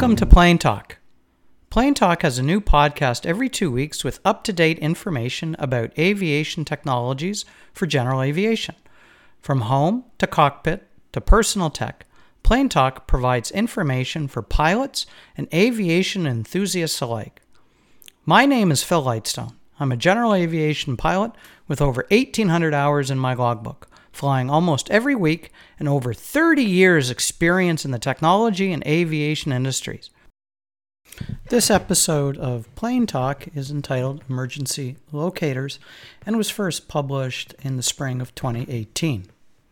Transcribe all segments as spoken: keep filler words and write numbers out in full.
Welcome to Plane Talk. Plane Talk has a new podcast every two weeks with up-to-date information about aviation technologies for general aviation. From home to cockpit to personal tech, Plane Talk provides information for pilots and aviation enthusiasts alike. My name is Phil Lightstone. I'm a general aviation pilot with over eighteen hundred hours in my logbook, flying almost every week and over thirty years experience in the technology and aviation industries. This episode of Plane Talk is entitled Emergency Locators and was first published in the spring of twenty eighteen.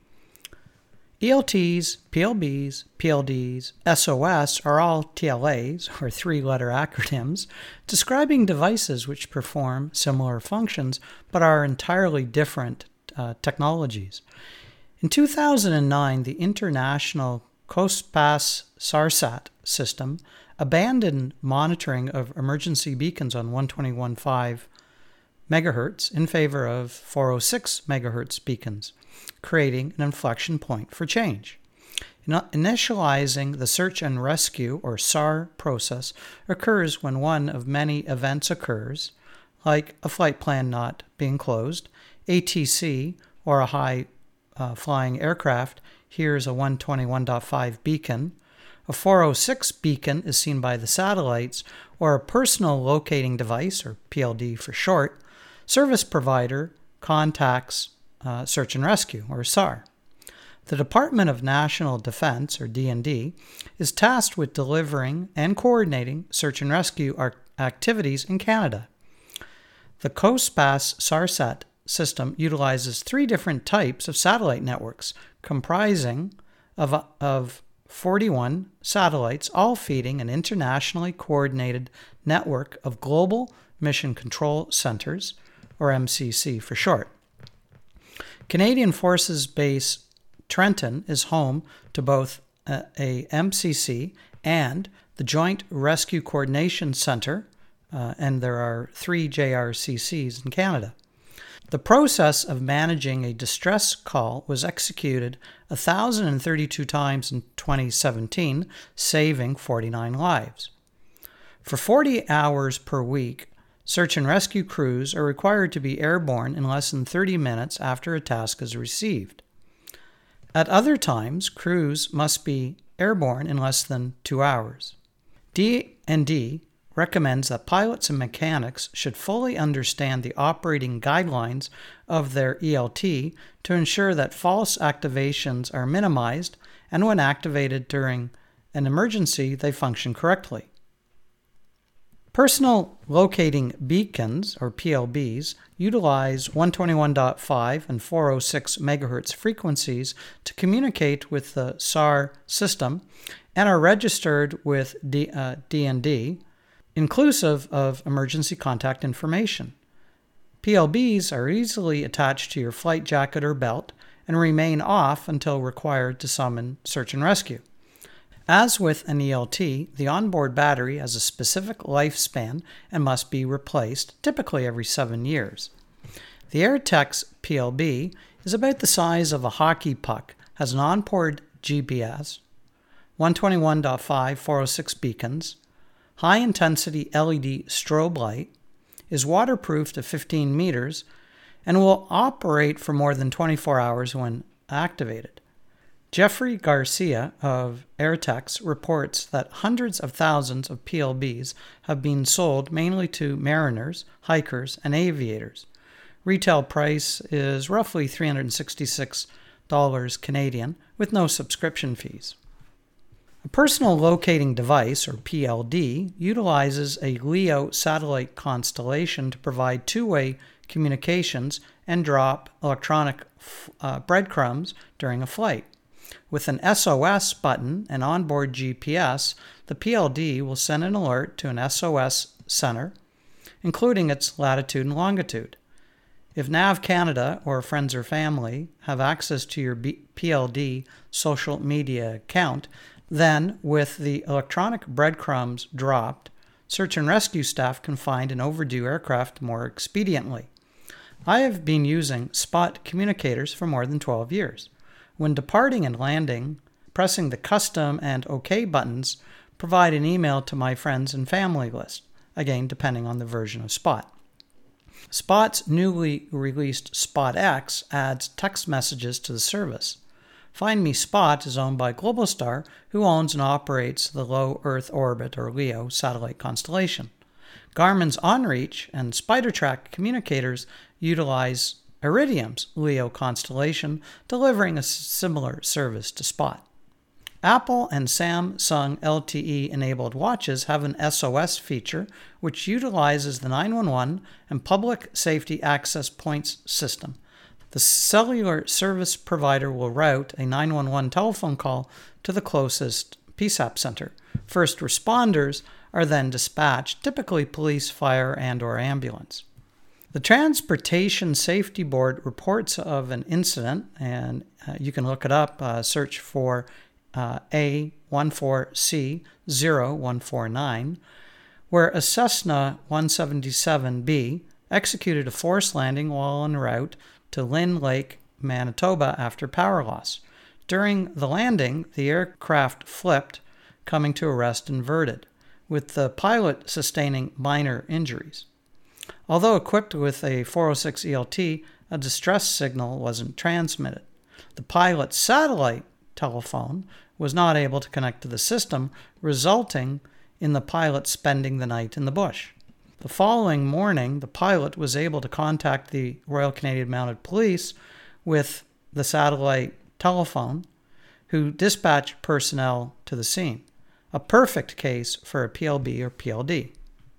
E L Ts, P L Bs, P L Ds, S O S are all T L As, or three-letter acronyms, describing devices which perform similar functions but are entirely different uh, technologies. In two thousand nine, the International COSPAS SARSAT system abandoned monitoring of emergency beacons on one twenty-one point five megahertz in favor of four oh six megahertz beacons, creating an inflection point for change. Initializing the search and rescue, or S A R, process occurs when one of many events occurs, like a flight plan not being closed, A T C, or a high-flying uh, aircraft hears a one twenty-one point five beacon, a four oh six beacon is seen by the satellites, or a personal locating device, or P L D for short, service provider contacts uh, search and rescue, or S A R. The Department of National Defense, or D N D, is tasked with delivering and coordinating search and rescue activities in Canada. The COSPAS SARSAT system utilizes three different types of satellite networks, comprising of, of forty-one satellites, all feeding an internationally coordinated network of Global Mission Control Centers, or M C C for short. Canadian Forces Base Trenton is home to both a, a M C C and the Joint Rescue Coordination Center, uh, and there are three J R C Cs in Canada. The process of managing a distress call was executed one thousand thirty-two times in twenty seventeen, saving forty-nine lives. For forty hours per week, search and rescue crews are required to be airborne in less than thirty minutes after a task is received. At other times, crews must be airborne in less than two hours. D and D recommends that pilots and mechanics should fully understand the operating guidelines of their E L T to ensure that false activations are minimized, and when activated during an emergency, they function correctly. Personal locating beacons, or P L Bs, utilize one twenty-one point five and four oh six megahertz frequencies to communicate with the S A R system and are registered with D, uh, D and D, inclusive of emergency contact information. P L Bs are easily attached to your flight jacket or belt and remain off until required to summon search and rescue. As with an E L T, the onboard battery has a specific lifespan and must be replaced, typically every seven years. The AirTex P L B is about the size of a hockey puck, has an onboard G P S, one twenty-one point five four oh six beacons, high-intensity L E D strobe light, is waterproof to fifteen meters, and will operate for more than twenty-four hours when activated. Jeffrey Garcia of AirTex reports that hundreds of thousands of P L Bs have been sold mainly to mariners, hikers, and aviators. Retail price is roughly three hundred sixty-six dollars Canadian with no subscription fees. A personal locating device, or P L D, utilizes a LEO satellite constellation to provide two-way communications and drop electronic uh, breadcrumbs during a flight. With an S O S button and onboard G P S, the P L D will send an alert to an S O S center, including its latitude and longitude. If Nav Canada or friends or family have access to your B- P L D social media account, then with the electronic breadcrumbs dropped, search and rescue staff can find an overdue aircraft more expediently. I have been using Spot communicators for more than twelve years. When departing and landing, pressing the custom and OK buttons provide an email to my friends and family list, again, depending on the version of Spot. Spot's newly released Spot X adds text messages to the service. Find Me Spot is owned by Globalstar, who owns and operates the Low Earth Orbit, or LEO, satellite constellation. Garmin's OnReach and SpiderTrack communicators utilize Iridium's LEO constellation, delivering a similar service to Spot. Apple and Samsung L T E-enabled watches have an S O S feature which utilizes the nine one one and Public Safety Access Points system. The cellular service provider will route a nine one one telephone call to the closest P SAP center. First responders are then dispatched, typically police, fire, and or ambulance. The Transportation Safety Board reports of an incident, and uh, you can look it up, uh, search for uh, A one four C zero one four nine, where a Cessna one seventy-seven B executed a forced landing while en route to Lynn Lake, Manitoba after power loss. During the landing, the aircraft flipped, coming to a rest inverted, with the pilot sustaining minor injuries. Although equipped with a four oh six E L T, a distress signal wasn't transmitted. The pilot's satellite telephone was not able to connect to the system, resulting in the pilot spending the night in the bush. The following morning, the pilot was able to contact the Royal Canadian Mounted Police with the satellite telephone, who dispatched personnel to the scene. A perfect case for a P L B or P L D.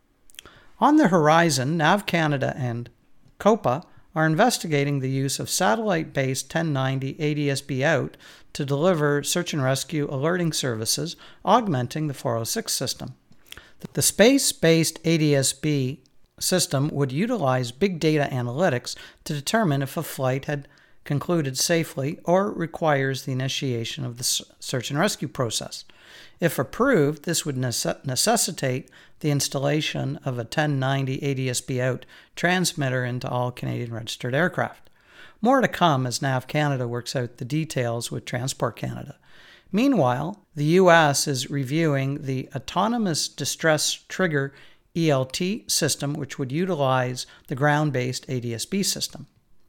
On the horizon, Nav Canada and COPA are investigating the use of satellite-based ten ninety A D S B out to deliver search and rescue alerting services, augmenting the four oh six system. The space-based A D S B system would utilize big data analytics to determine if a flight had concluded safely or requires the initiation of the search and rescue process. If approved, this would nece- necessitate the installation of a ten ninety A D S B out transmitter into all Canadian registered aircraft. More to come as Nav Canada works out the details with Transport Canada. Meanwhile, the U S is reviewing the Autonomous Distress Trigger E L T system, which would utilize the ground-based A D S B system.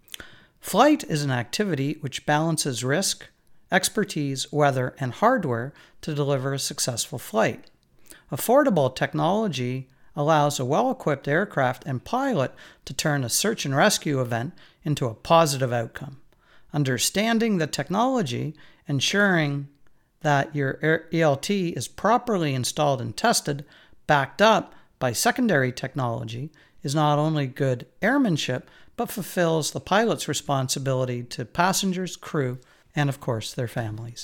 Flight is an activity which balances risk, expertise, weather, and hardware to deliver a successful flight. Affordable technology allows a well-equipped aircraft and pilot to turn a search and rescue event into a positive outcome. Understanding the technology, ensuring that your E L T is properly installed and tested, backed up by secondary technology, is not only good airmanship, but fulfills the pilot's responsibility to passengers, crew, and of course their families.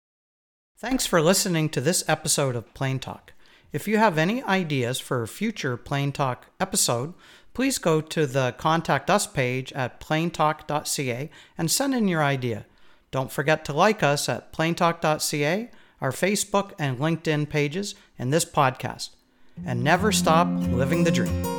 Thanks for listening to this episode of Plane Talk. If you have any ideas for a future Plane Talk episode, please go to the Contact Us page at planetalk dot c a and send in your idea. Don't forget to like us at planetalk dot c a, our Facebook and LinkedIn pages, and this podcast. And never stop living the dream.